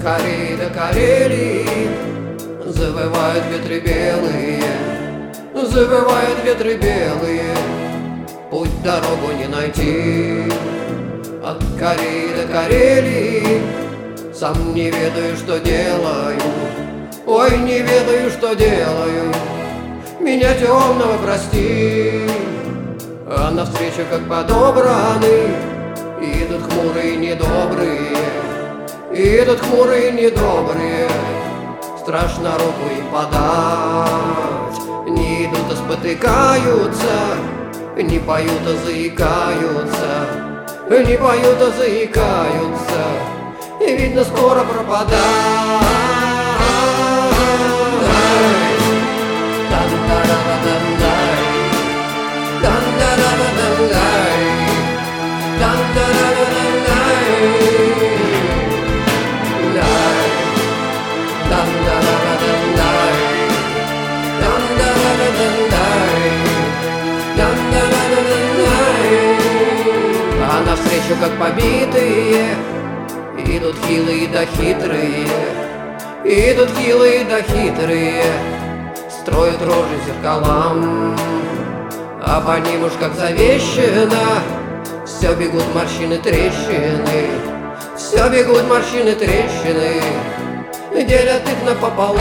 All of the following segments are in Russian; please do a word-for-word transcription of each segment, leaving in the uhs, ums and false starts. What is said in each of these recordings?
Кореи до Карелии завывают ветры белые, завывают ветры белые. Путь дорогу не найти. От Кореи до Карелии сам не ведаю, что делаю. Ой, не ведаю, что делаю. Меня темного прости. А навстречу, как подобраны, идут хмурые недобрые, идут хмурые недобрые. Страшно руку им подать. Не идут, а спотыкаются, не поют, а заикаются, не поют, а заикаются. И видно, скоро пропадать. А навстречу, как побитые, идут хилые да хитрые, идут хилые да хитрые. Строят рожи зеркалам, а по ним уж как завещено все бегут морщины трещины, все бегут морщины трещины, делят их напополам.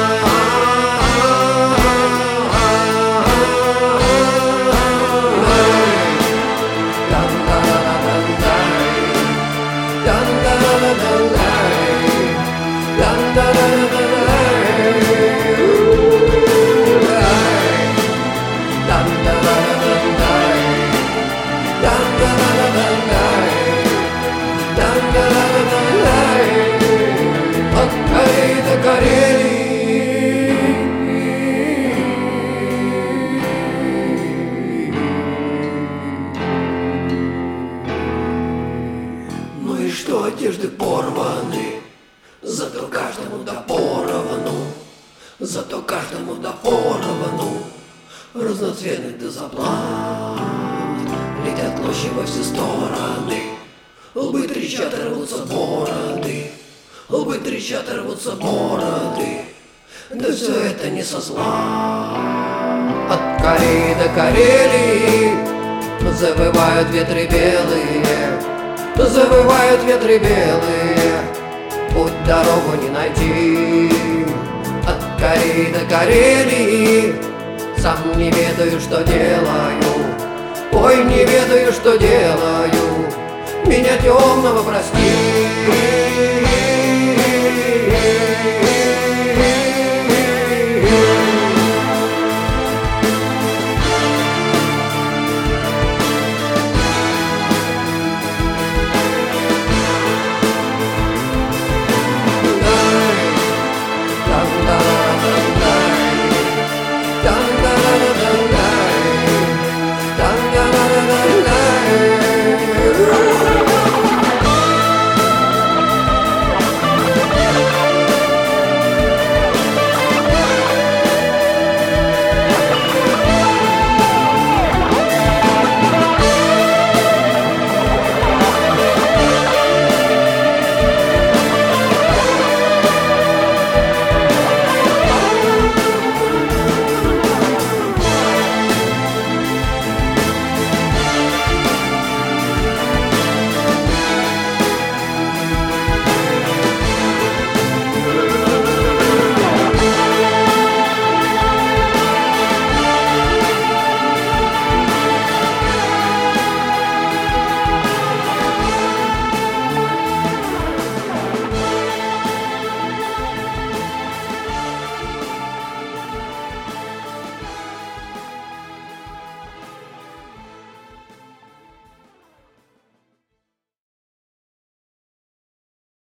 Ну и что одежды порваны, зато каждому да поровну, зато каждому да поровну. Разноцветных до заплат летят клочья во все стороны. Лбы трещат, рвутся бороды, лбы трещат, рвутся бороды. Да все это не со зла. От Кореи до Карелии завывают ветры белые, завывают ветры белые. Путь дорогу не найти. От Кореи до Карелии сам не ведаю, что делаю. Ой, не ведаю, что делаю. Меня темного прости.